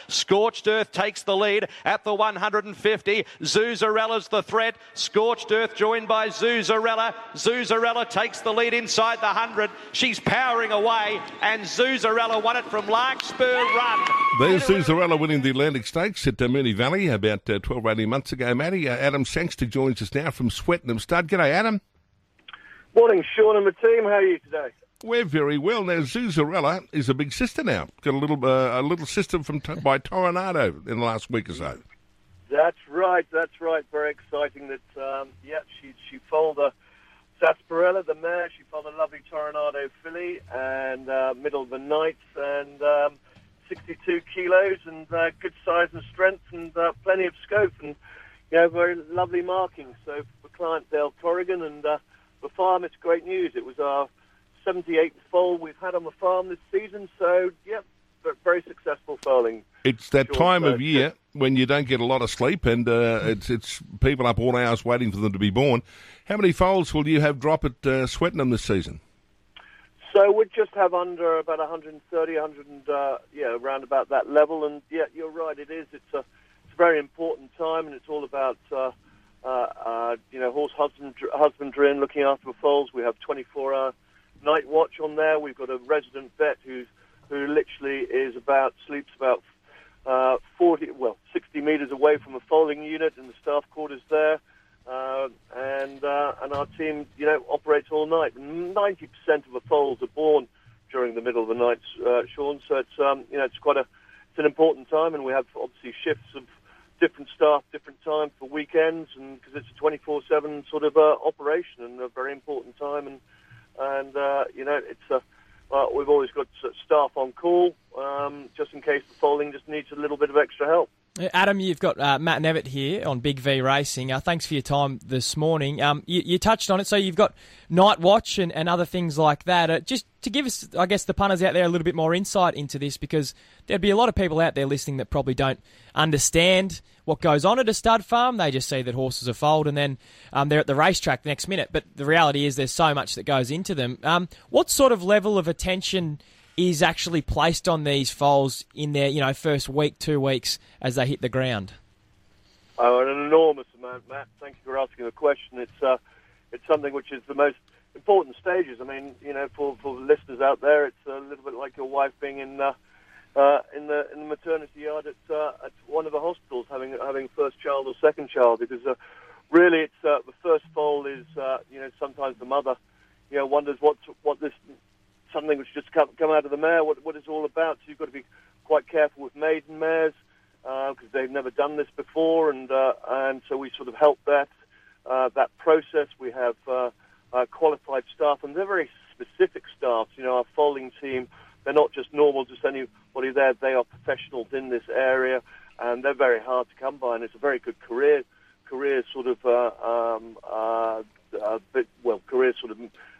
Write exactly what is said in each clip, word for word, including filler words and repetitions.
Scorched Earth takes the lead at the one hundred fifty. Zuzarella's the threat. Scorched Earth joined by Zuzarella. Zuzarella takes the lead inside the one hundred. She's powering away, and Zuzarella won it from Larkspur Run. There's Zuzarella winning the Atlantic Stakes at uh, Moonee Valley about uh, twelve or eighteen months ago, Matty. Uh, Adam Sangster joins us now from Swettenham Stud. G'day, Adam. Morning, Sean and the team. How are you today? We're very well. Now, Zuzarella is a big sister now. Got a little uh, a little sister from by Toronado in the last week or so. That's right, that's right. Very exciting that, um, yeah, she she foaled a Sarsaparilla, the mare. She foaled a lovely Toronado filly, and uh, middle of the night, and um, sixty-two kilos, and uh, good size and strength, and uh, plenty of scope, and, you know, very lovely marking. So for client Dale Corrigan, and uh, the farm, it's great news. It was our seventy-eighth foal we've had on the farm this season, so, yep, very successful foaling. It's that Sure, time so, of year when you don't get a lot of sleep, and uh, it's it's people up all hours waiting for them to be born. How many foals will you have drop at uh, Swettenham this season? So we'd just have under about one hundred thirty, one hundred, uh, yeah, around about that level. And yeah, you're right, it is. It's a, it's a very important time, and it's all about, uh, uh, uh, you know, horse husbandry, husbandry and looking after the foals. We have twenty-four hour night watch on there. We've got a resident vet who's who literally is about sleeps about uh, forty, well, sixty metres away from the foaling unit in the staff quarters there, uh, and uh, and our team, you know, operates all night. Ninety percent of the foals are born during the middle of the night, uh, Sean. So it's um, you know, it's quite a it's an important time, and we have obviously shifts of different staff, different time for weekends, and because it's a twenty-four seven sort of uh, operation and a very important time, and and uh, you know, it's a Uh, we've always got staff on call, um, just in case the foaling just needs a little bit of extra help. Adam, you've got uh, Matt Nevitt here on Big V Racing. Uh, thanks for your time this morning. Um, you, you touched on it, so you've got night watch and, and other things like that. Uh, just to give us, I guess, the punters out there a little bit more insight into this, because there'd be a lot of people out there listening that probably don't understand what goes on at a stud farm. They just see that horses are foaled and then um, they're at the racetrack the next minute. But the reality is there's so much that goes into them. Um, what sort of level of attention is actually placed on these foals in their, you know, first week, two weeks as they hit the ground? Oh, an enormous amount, Matt. Thank you for asking the question. It's uh, it's something which is the most important stages. I mean, you know, for for the listeners out there, it's a little bit like your wife being in uh, uh, in the in the maternity yard at uh, at one of the hospitals, having having first child or second child, because uh, really, it's uh, the first foal is uh, you know, sometimes the mother, you know, wonders what what this. Something which just come, come out of the mare, what, what it's all about. So you've got to be quite careful with maiden mares because uh, they've never done this before, and uh, and so we sort of help that uh, that process. We have uh, uh, qualified staff, and they're very specific staff. You know, our foaling team, they're not just normal, just anybody there. They are professionals in this area, and they're very hard to come by, and it's a very good career, career sort of, uh, um, uh, uh, bit, well, career sort of.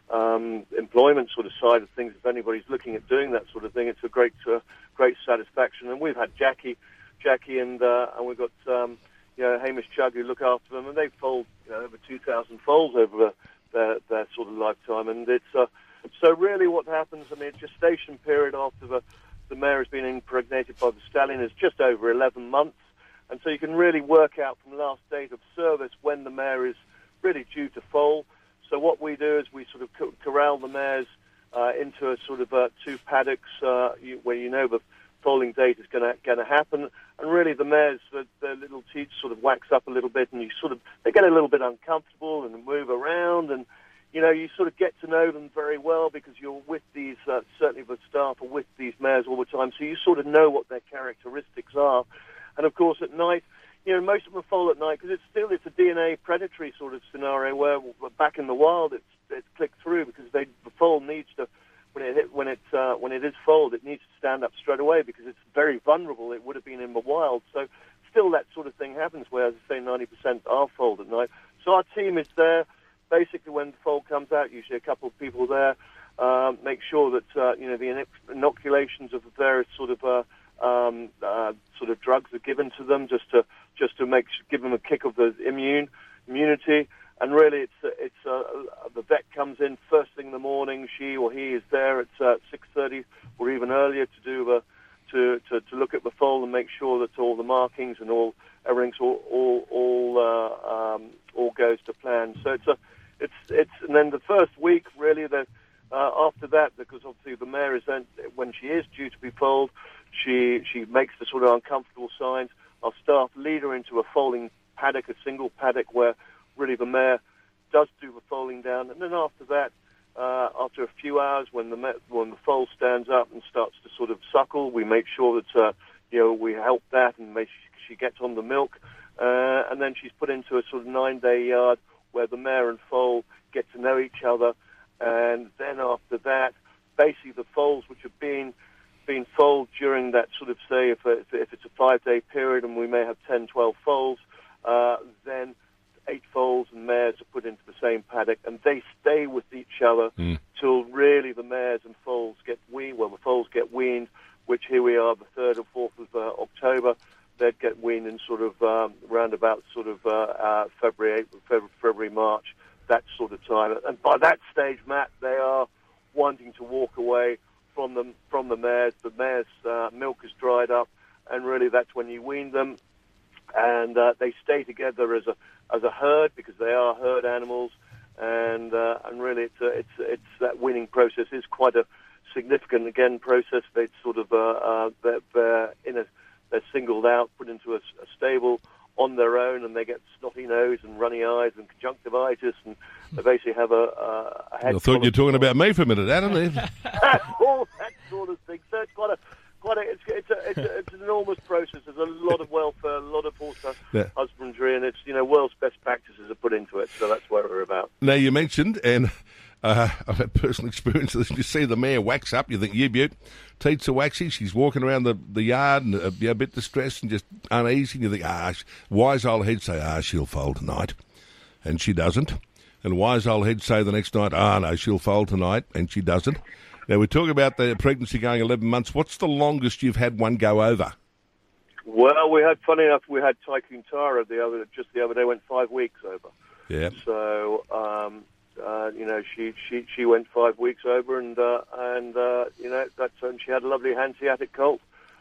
Um, employment sort of side of things. If anybody's looking at doing that sort of thing, it's a great, uh, great satisfaction. And we've had Jackie, Jackie, and uh, and we've got um, you know, Hamish Chugg who look after them, and they've foaled, you know, over two thousand foals over their, their sort of lifetime. And it's uh, so really what happens. I mean, gestation period after the the mare has been impregnated by the stallion is just over eleven months, and so you can really work out from last date of service when the mare is really due to foal. So what we do is we sort of corral the mares uh, into a sort of uh, two paddocks uh, you, where you know the foaling date is going to going to happen, and really the mares, the, their little teeth sort of wax up a little bit, and you sort of they get a little bit uncomfortable and move around, and you know you sort of get to know them very well because you're with these uh, certainly the staff are with these mares all the time, so you sort of know what their characteristics are, and of course at night. You know, most of them foal at night because it's still it's a D N A predatory sort of scenario where back in the wild it's it's clicked through because they the foal needs to when it when it uh, when it is foaled it needs to stand up straight away because it's very vulnerable. It would have been in the wild, so still that sort of thing happens where, as I say, ninety percent are foaled at night. So our team is there basically when the foal comes out. Usually a couple of people there um, make sure that uh, you know the inoculations of the various sort of uh, um, uh, sort of drugs are given to them just to just to make give them a kick of the immune immunity. And really, it's uh, it's uh, the vet comes in first thing in the morning. She or he is there at uh, six thirty or even earlier to do the to, to, to look at the foal and make sure that all the markings and all everything's all all all, uh, um, all goes to plan. So it's a it's it's and then the first week really the uh, after that, because obviously the mare is then when she is due to be foaled, she she makes the sort of uncomfortable signs. I'll start lead her into a foaling paddock, a single paddock where really the mare does do the foaling down, and then after that. Uh, after a few hours, when the when the foal stands up and starts to sort of suckle, we make sure that uh, you know we help that and make sure she gets on the milk, uh, and then she's put into a sort of nine-day yard where the mare and foal get to know each other, and then after that, basically the foals which have been been foaled during that sort of say if, if, if it's a five-day period and we may have ten, twelve foals, uh, then eight foals and mares are put into the same paddock, and they stay with each other mm. till really the mares and foals get weaned. Well, the foals get weaned, which here we are, the third or fourth of uh, October. They'd get weaned in sort of um, round about sort of uh, uh, February, April, February, February, March, that sort of time. And by that stage, Matt, they are wanting to walk away from them from the mares. The mares' uh, milk is dried up, and really that's when you wean them, and uh, they stay together as a as a herd because they are herd animals, and uh, and really it's a, it's it's that weaning process is quite a significant again process. They sort of uh, uh, they're, they're in a they're singled out, put into a, a stable on their own, and they get snotty nose and runny eyes and conjunctivitis, and they basically have a, a, a head. I thought you were talking about me for a minute, Adam. All that sort of thing. So it's quite a Quite a, it's, it's, a, it's, a, it's an enormous process. There's a lot of welfare, a lot of horse yeah. husbandry, and it's, you know, world's best practices are put into it, so that's what we're about. Now, you mentioned, and uh, I've had personal experience of this, you see the mare wax up, you think, yeah, beaut, teats are waxy, she's walking around the, the yard and uh, a bit distressed and just uneasy, and you think, ah, wise old heads say, ah, she'll foal tonight, and she doesn't. And wise old heads say the next night, ah, no, she'll foal tonight, and she doesn't. Now, we talk about the pregnancy going eleven months. What's the longest you've had one go over? Well, we had, funny enough, we had Tycoon Tara the other, just the other day, went five weeks over. Yeah. So, um, uh, you know, she, she, she went five weeks over, and, uh, and uh, you know, that's, and she had a lovely Hanseatic colt.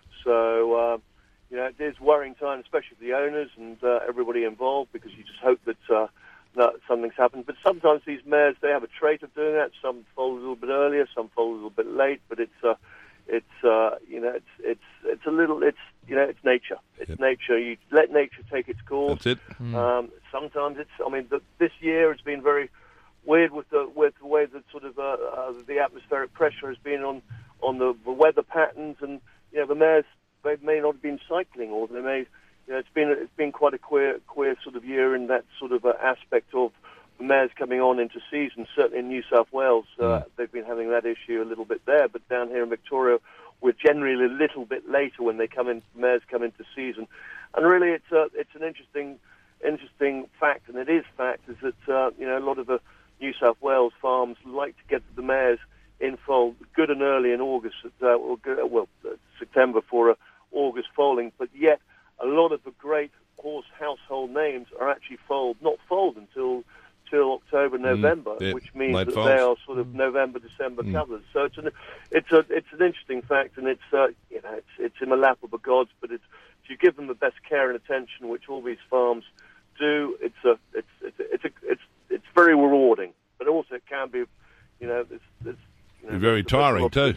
So, uh, you know, it is worrying time, especially for the owners and uh, everybody involved, because you just hope that... Uh, No, something's happened, but sometimes these mares, they have a trait of doing that. Some foal a little bit earlier, some foal a little bit late, but it's uh, it's uh, you know it's it's it's a little it's you know it's nature. It's yep. nature. You let nature take its course. That's it. Mm. Um, sometimes it's. I mean, the, this year has been very weird with the with the way that sort of uh, uh, the atmospheric pressure has been on on the, the weather patterns, and you know the mares they may not have been cycling, or they may. You know, it's been it's been quite a queer queer sort of year in that sort of uh, aspect of the mares coming on into season. Certainly in New South Wales, uh, mm. they've been having that issue a little bit there. But down here in Victoria, we're generally a little bit later when they come in. Mares come into season, and really, it's a it's an interesting interesting fact, and it is fact is that uh, you know a lot of the New South Wales farms like to get the mares in foal good and early in August, uh, well, well September for a August foaling, but yet. A lot of the great horse household names are actually foaled, not foaled until till October, November, mm, yeah, which means that falls. They are sort of November, December mm. covers. So it's an it's a it's an interesting fact, and it's uh, you know it's it's in the lap of the gods. But it's if you give them the best care and attention, which all these farms do, it's a it's it's a, it's a, it's it's very rewarding. But also it can be, you know, it's, it's you know, very tiring too.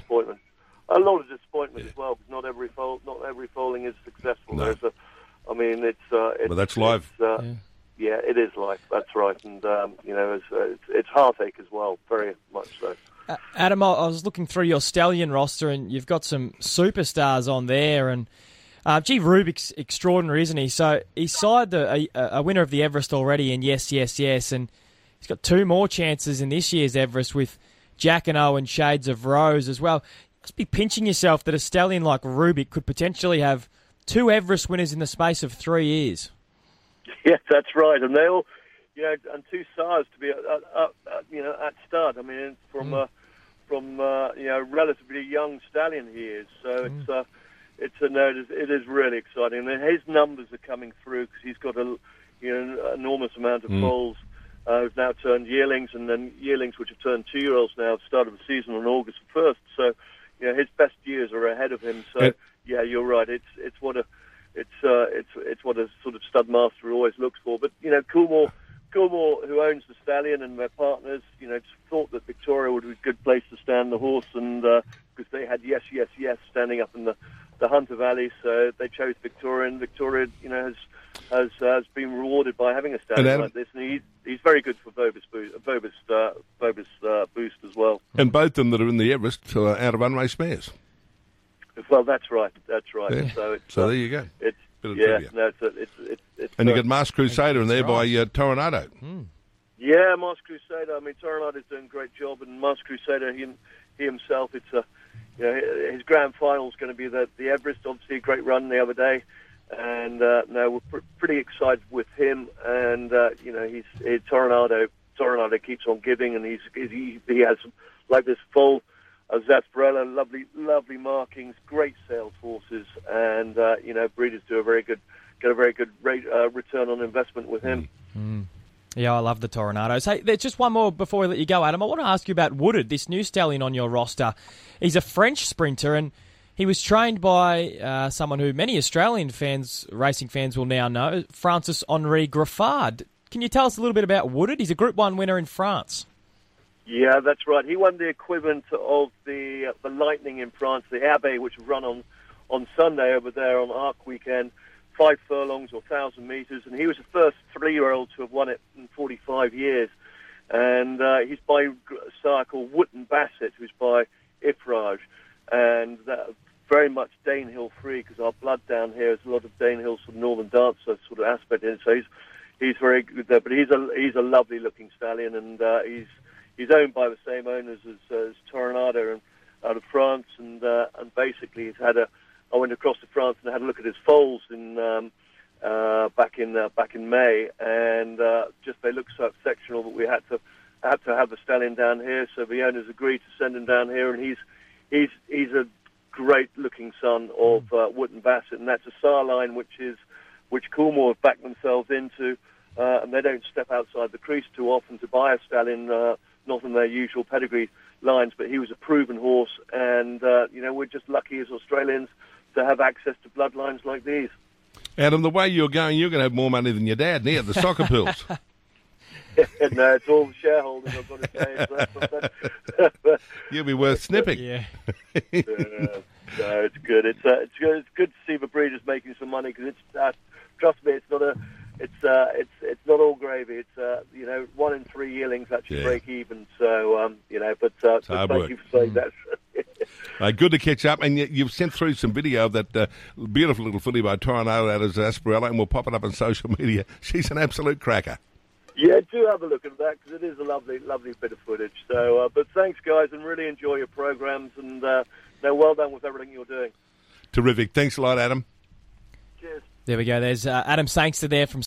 A lot of disappointment yeah. as well, because not every foal, not every foaling is successful. No. There's a, I mean, it's. Uh, it's well, that's life. Uh, yeah. yeah, it is life. That's right, and um, you know, it's, uh, it's, it's heartache as well, very much so. Uh, Adam, I was looking through your stallion roster, and you've got some superstars on there, and uh, gee, Rubik's extraordinary, isn't he? So he's signed a, a, a winner of the Everest already, and yes, yes, yes, and he's got two more chances in this year's Everest with Jack and Owen Shades of Rose as well. Must be pinching yourself that a stallion like Rubik could potentially have two Everest winners in the space of three years. Yes, that's right, and they all, you know, and two stars to be, uh, uh, uh, you know, at start. I mean, from mm. uh, from uh, you know, relatively young stallion he is. So mm. it's uh, it's a no, it is, it is really exciting. And his numbers are coming through because he's got a you know enormous amount of mm. foals. Uh, who've now turned yearlings, and then yearlings which have turned two-year-olds now have started the season on August first. So. You know, his best years are ahead of him, so and, yeah, you're right. It's it's what a it's uh, it's it's what a sort of stud master always looks for. But you know, Coolmore, Coolmore, who owns the stallion and their partners, you know, thought that Victoria would be a good place to stand the horse, and because uh, they had yes, yes, yes standing up in the, the Hunter Valley, so they chose Victoria, and Victoria, you know, has has uh, has been rewarded by having a stallion Adam, like this, and he's he's very good for Vobis Boost, Vobis, uh, Vobis uh, Boost as well. And both of them that are in the Everest are out of unraced mares. Well, that's right. That's right. Yeah. So, it's, so uh, there you go. It's Bit of yeah. trivia. No, it's, it's it's it's. And uh, you got Masked Crusader in there by uh, Toronado. Mm. Yeah, Masked Crusader. I mean, Toronado's doing a great job, and Masked Crusader, he, he himself, it's a, you know, his grand final is going to be the the Everest. Obviously, a great run the other day, and uh, no, we're pr- pretty excited with him. And uh, you know, he's he, Toronado. Toronado keeps on giving, and he's he, he has like this full. Uh, Zasparella, lovely, lovely markings, great sales horses, and uh, you know, breeders do a very good, get a very good rate, uh, return on investment with him. Mm. Yeah, I love the Toronados. Hey, there's just one more before we let you go, Adam. I want to ask you about Wooded, this new stallion on your roster. He's a French sprinter, and he was trained by uh, someone who many Australian fans, racing fans, will now know, Francis Henri Graffard. Can you tell us a little bit about Wooded? He's a Group One winner in France. Yeah, that's right. He won the equivalent of the uh, the Lightning in France, the Abbey, which was run on, on Sunday over there on Arc weekend, five furlongs or one thousand metres, and he was the first three-year-old to have won it in forty-five years. And uh, he's by a sire called Wootton Bassett, who's by Ifraj, and that very much Danehill free, because our blood down here is a lot of Danehill sort of Northern Dancer sort of aspect in it, so he's, he's very good there. But he's a, he's a lovely-looking stallion, and uh, he's He's owned by the same owners as, as Toronado and out of France, and uh, and basically he's had a. I went across to France and had a look at his foals in um, uh, back in uh, back in May, and uh, just they look so exceptional that we had to had to have the stallion down here. So the owners agreed to send him down here, and he's he's he's a great looking son of uh, Wootton Bassett, and that's a sire line which is which Coolmore have backed themselves into, uh, and they don't step outside the crease too often to buy a stallion. Uh, not in their usual pedigree lines, but he was a proven horse, and, uh, you know, we're just lucky as Australians to have access to bloodlines like these. Adam, the way you're going, you're going to have more money than your dad near the soccer pools. No, it's all shareholders, I've got to say. But, You'll be worth snipping. Yeah. uh, no, it's good. It's, uh, it's good. It's good to see the breeders making some money, because it's, uh, trust me, it's not a... It's uh, it's it's not all gravy. It's uh, you know, one in three yearlings actually Yeah. break even. So um, you know, but, uh, but hard thank work. you for saying that. Uh, good to catch up, and you, you've sent through some video of that uh, beautiful little filly by Toronado out of Zasparella, and we'll pop it up on social media. She's an absolute cracker. Yeah, do have a look at that, because it is a lovely, lovely bit of footage. So, uh, but thanks, guys, and really enjoy your programs, and uh, no, well done with everything you're doing. Terrific. Thanks a lot, Adam. Cheers. There we go. There's uh, Adam Sangster there from